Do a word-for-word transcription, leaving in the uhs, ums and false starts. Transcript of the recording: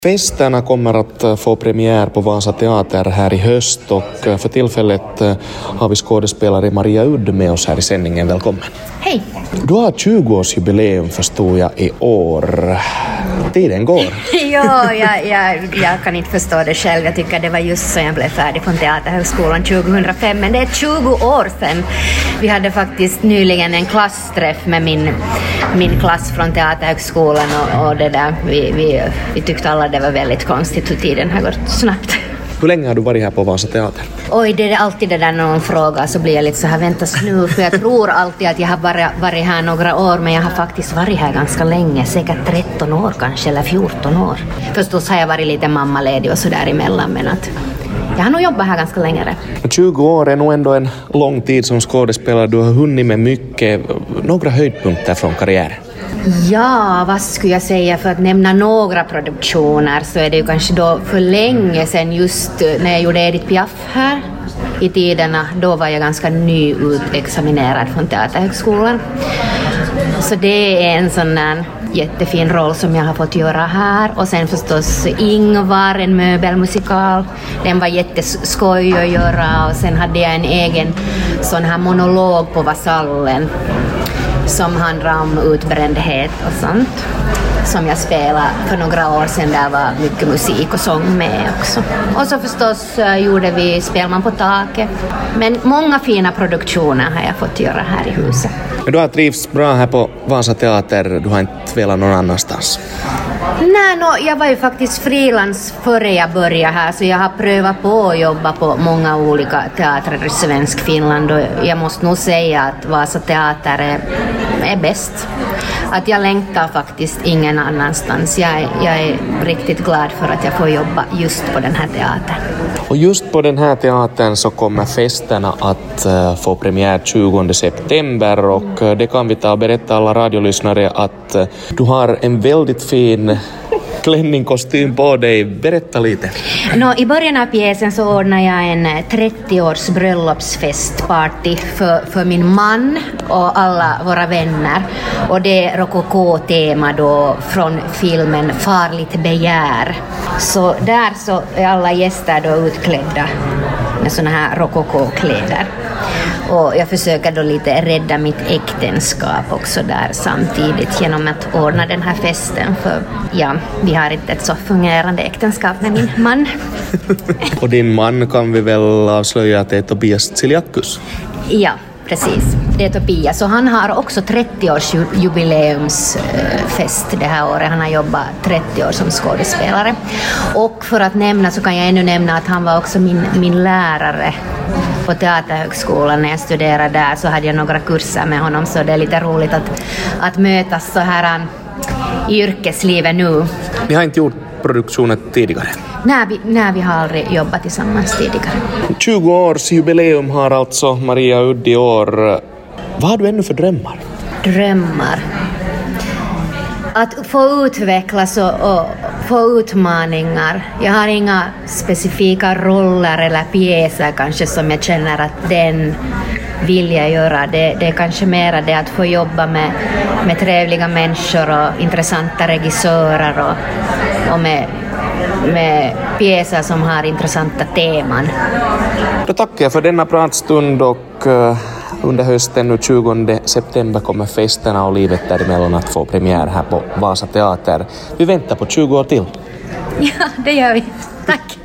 Festerna kommer att få premiär på Vasa Teater här i höst och för tillfället har vi skådespelare Maria Udd med oss här i sändningen. Välkommen. Hej. Du har tjugo-årsjubileum förstod jag i år. Tiden går. Ja, jag, jag, jag kan inte förstå det själv. Jag tycker det var just så jag blev färdig från Teaterhögskolan tjugohundrafem. Men det är tjugo år sedan. Vi hade faktiskt nyligen en klassträff med min, min klass från Teaterhögskolan och, och det där. Vi, vi, vi tyckte alla det var väldigt konstigt hur tiden har gått snabbt. Hur länge har du varit här på Vasa Teater? Oj, det är alltid det där när någon frågar så blir jag lite så här, väntas nu, för jag tror alltid att jag har varit, varit här några år, men jag har faktiskt varit här ganska länge, säkert tretton år kanske, eller fjorton år. Förstås har jag varit lite mammaledig och så där emellan, men att jag har nog jobbat här ganska länge. tjugo år är nog ändå en lång tid som skådespelare. Du har hunnit med mycket. Några höjdpunkter från karriären? Ja, vad skulle jag säga, för att nämna några produktioner så är det ju kanske då för länge sedan, just när jag gjorde Edith Piaf här i tiderna, då var jag ganska nyutexaminerad från Teaterhögskolan. Så det är en sån där jättefin roll som jag har fått göra här. Och sen förstås Ingvar, en möbelmusikal. Den var jätteskoj att göra, och sen hade jag en egen sån här monolog på Vasallen som handlar om utbrändhet och sånt, som jag spelade för några år sedan. Där var mycket musik och sång med också. Och så förstås gjorde vi Spelman på taket. Men många fina produktioner har jag fått göra här i huset. Men du har trivts bra här på Vasa Teater. Du har inte velat någon annanstans? Nej, no, jag var ju faktiskt frilans före jag började här, så jag har prövat på att jobba på många olika teatrar i svensk Finland, och jag måste nog säga att Vasa Teater är, är bäst. Att jag längtar faktiskt ingen annanstans. Jag är, jag är riktigt glad för att jag får jobba just på den här teatern. Och just på den här teatern så kommer festerna att uh, få premiär tjugonde september, och uh, det kan vi ta och berätta alla radiolyssnare att uh, du har en väldigt fin klänningkostym på dig. Berätta lite. No, i början av pjäsen så ordnar jag en trettio-års bröllopsfestparty för, för min man och alla våra vänner. Och det är rokoko-tema då från filmen Farligt begär. Så där så är alla gäster då utklädda med såna här rokoko-kläder. Och jag försöker då lite rädda mitt äktenskap också där samtidigt genom att ordna den här festen. För ja, vi har inte ett så fungerande äktenskap med min man. Och din man kan vi väl avslöja att det är Tobias Tsiliakus? Ja, precis. Det är Tobias. Och han har också trettio-årsjubileumsfest det här året. Han har jobbat trettio år som skådespelare. Och för att nämna så kan jag ännu nämna att han var också min, min lärare på Teaterhögskolan. När jag studerade där så hade jag några kurser med honom, så det är lite roligt att, att mötas så här i yrkeslivet nu. Ni har inte gjort produktionen tidigare? Nej, vi, nej, vi har aldrig jobbat tillsammans tidigare. tjugo års jubileum har alltså Maria Udd i år. Vad har du ännu för drömmar? Drömmar? Att få utvecklas och, och få utmaningar. Jag har inga specifika roller eller pjäser kanske som jag känner att den vill jag göra. Det, det är kanske mer det att få jobba med, med trevliga människor och intressanta regissörer och, och med, med pjäser som har intressanta teman. Då tackar jag för denna pratstund, och uh, under hösten nu tjugonde september kommer festerna och livet däremellan att få premiär här på Vasa Teater. Vi väntar på tjugo år till. Ja, det gör vi. Tack.